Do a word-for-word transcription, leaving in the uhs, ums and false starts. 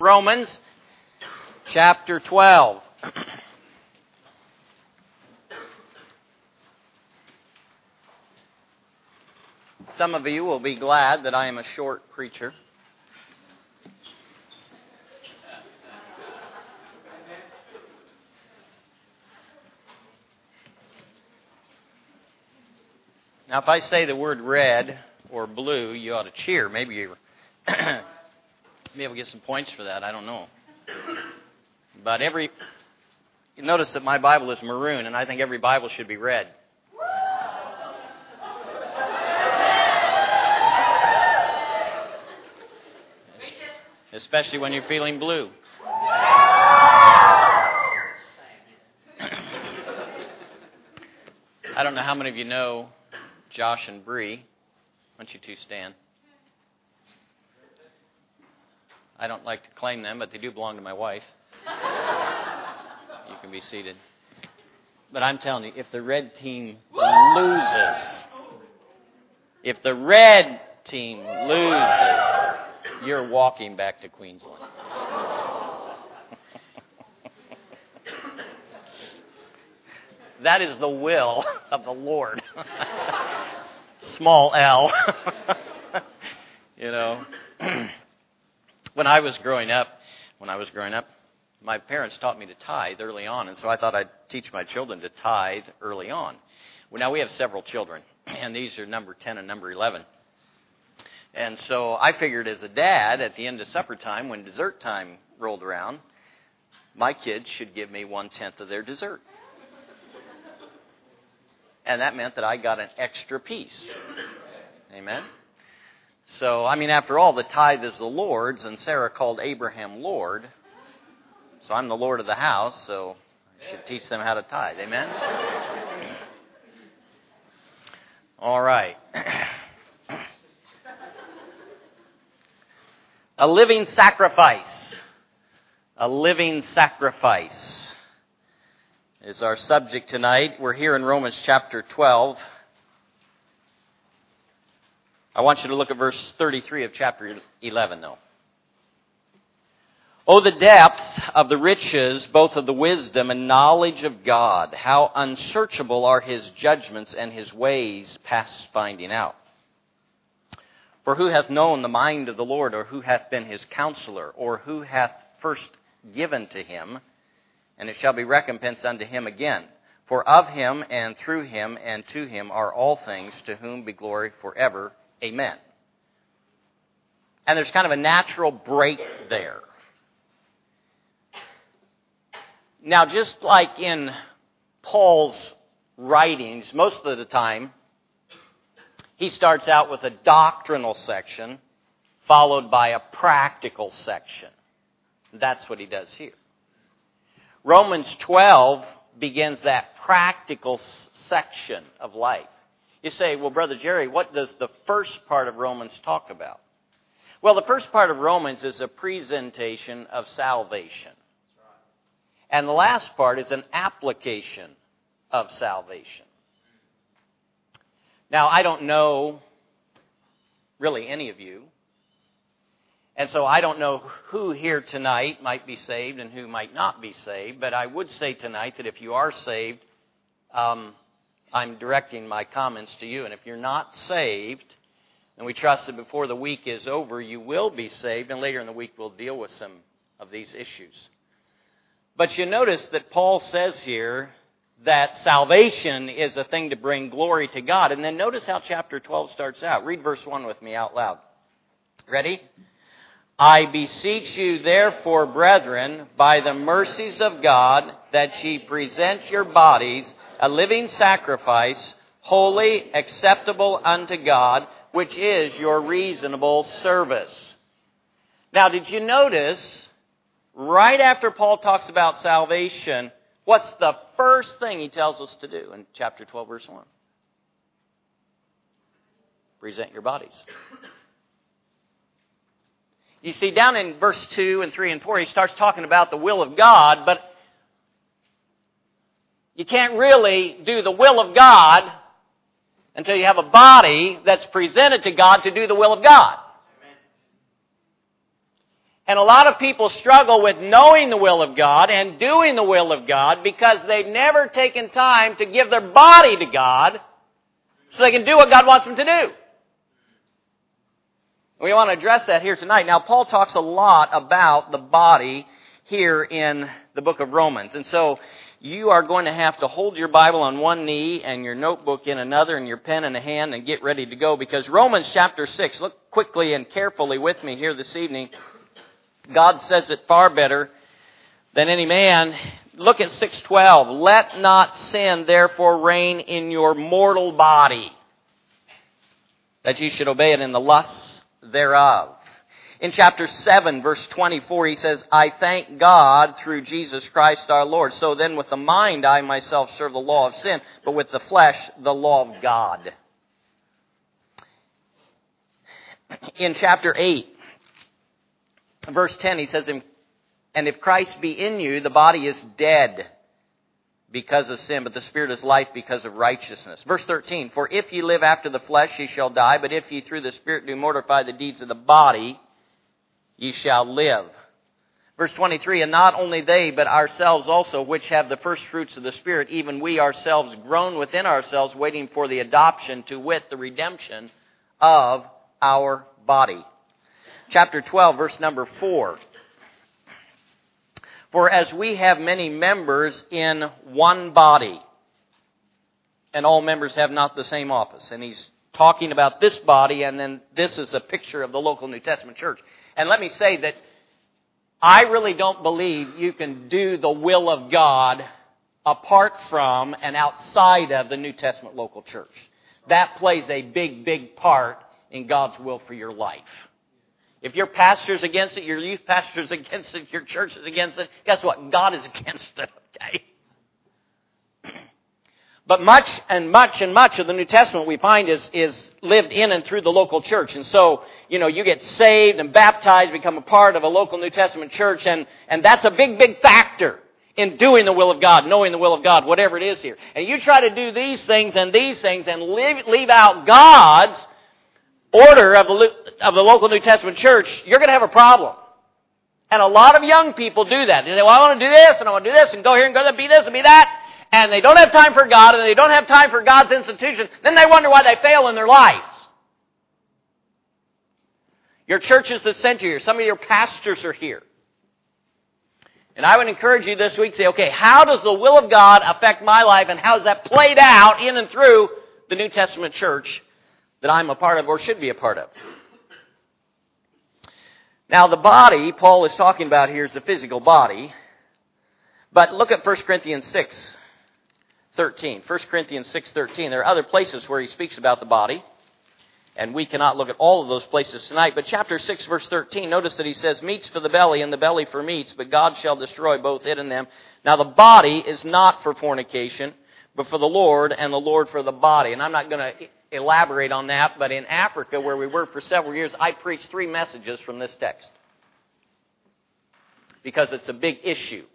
Romans chapter twelve. Some of you will be glad that I am a short preacher. Now, if I say the word red or blue, you ought to cheer. Maybe you maybe we'll get some points for that. I don't know. But every you notice that my Bible is maroon, and I think every Bible should be red. Especially when you're feeling blue. I don't know how many of you know Josh and Bree. Why don't you two stand? I don't like to claim them, but they do belong to my wife. You can be seated. But I'm telling you, if the red team loses, if the red team loses, you're walking back to Queensland. That is the will of the Lord. Small L. You know. When I was growing up, when I was growing up, my parents taught me to tithe early on, and so I thought I'd teach my children to tithe early on. Well, now we have several children, and these are number ten and number eleven. And so I figured as a dad, at the end of supper time, when dessert time rolled around, my kids should give me one-tenth of their dessert. And that meant that I got an extra piece. Amen? So, I mean, after all, the tithe is the Lord's, and Sarah called Abraham Lord. So I'm the Lord of the house, so I should teach them how to tithe. Amen? All right. A living sacrifice. A living sacrifice is our subject tonight. We're here in Romans chapter twelve. I want you to look at verse thirty-three of chapter eleven, though. Oh, the depth of the riches, both of the wisdom and knowledge of God. How unsearchable are His judgments and His ways past finding out. For who hath known the mind of the Lord, or who hath been His counselor, or who hath first given to Him, and it shall be recompense unto Him again. For of Him, and through Him, and to Him are all things, to whom be glory forever. Amen. And there's kind of a natural break there. Now, just like in Paul's writings, most of the time, he starts out with a doctrinal section, followed by a practical section. That's what he does here. Romans twelve begins that practical section of life. You say, well, Brother Jerry, what does the first part of Romans talk about? Well, the first part of Romans is a presentation of salvation. And the last part is an application of salvation. Now, I don't know really any of you. And so I don't know who here tonight might be saved and who might not be saved. But I would say tonight that if you are saved, um, I'm directing my comments to you. And if you're not saved, and we trust that before the week is over, you will be saved. And later in the week, we'll deal with some of these issues. But you notice that Paul says here that salvation is a thing to bring glory to God. And then notice how chapter twelve starts out. Read verse one with me out loud. Ready? I beseech you, therefore, brethren, by the mercies of God, that ye present your bodies a living sacrifice, holy, acceptable unto God, which is your reasonable service. Now, did you notice, right after Paul talks about salvation, what's the first thing he tells us to do in chapter twelve, verse one? Present your bodies. You see, down in verse two and three and four, he starts talking about the will of God, but you can't really do the will of God until you have a body that's presented to God to do the will of God. And a lot of people struggle with knowing the will of God and doing the will of God because they've never taken time to give their body to God so they can do what God wants them to do. We want to address that here tonight. Now, Paul talks a lot about the body here in the book of Romans. And so you are going to have to hold your Bible on one knee and your notebook in another and your pen in a hand and get ready to go, because Romans chapter six, look quickly and carefully with me here this evening. God says it far better than any man. Look at six twelve. Let not sin therefore reign in your mortal body, that ye should obey it in the lusts thereof. In chapter seven, verse twenty-four, he says, I thank God through Jesus Christ our Lord. So then with the mind I myself serve the law of sin, but with the flesh the law of God. In chapter eight, verse ten, he says, and if Christ be in you, the body is dead because of sin, but the Spirit is life because of righteousness. Verse thirteen, for if ye live after the flesh, ye shall die, but if ye through the Spirit do mortify the deeds of the body, ye shall live. Verse twenty-three, and not only they, but ourselves also, which have the first fruits of the Spirit, even we ourselves groan within ourselves, waiting for the adoption, to wit, the redemption of our body. Chapter twelve, verse number four. For as we have many members in one body, and all members have not the same office. And he's talking about this body, and then this is a picture of the local New Testament church. And let me say that I really don't believe you can do the will of God apart from and outside of the New Testament local church. That plays a big, big part in God's will for your life. If your pastor's against it, your youth pastor's against it, your church is against it, guess what? God is against it, okay? But much and much and much of the New Testament we find is, is lived in and through the local church. And so, you know, you get saved and baptized, become a part of a local New Testament church, and, and that's a big, big factor in doing the will of God, knowing the will of God, whatever it is here. And you try to do these things and these things and leave, leave out God's order of the, of the local New Testament church, you're going to have a problem. And a lot of young people do that. They say, well, I want to do this, and I want to do this, and go here, and go there, be this, and be that. And they don't have time for God, and they don't have time for God's institution. Then they wonder why they fail in their lives. Your churches that sent you here, some of your pastors are here. And I would encourage you this week to say, okay, how does the will of God affect my life, and how is that played out in and through the New Testament church that I'm a part of or should be a part of? Now, the body Paul is talking about here is the physical body. But look at First Corinthians six thirteen. First Corinthians six thirteen. There are other places where he speaks about the body, and we cannot look at all of those places tonight. But chapter six, verse thirteen, notice that he says, meats for the belly, and the belly for meats, but God shall destroy both it and them. Now, the body is not for fornication, but for the Lord, and the Lord for the body. And I'm not going to elaborate on that, but in Africa, where we were for several years, I preached three messages from this text, because it's a big issue.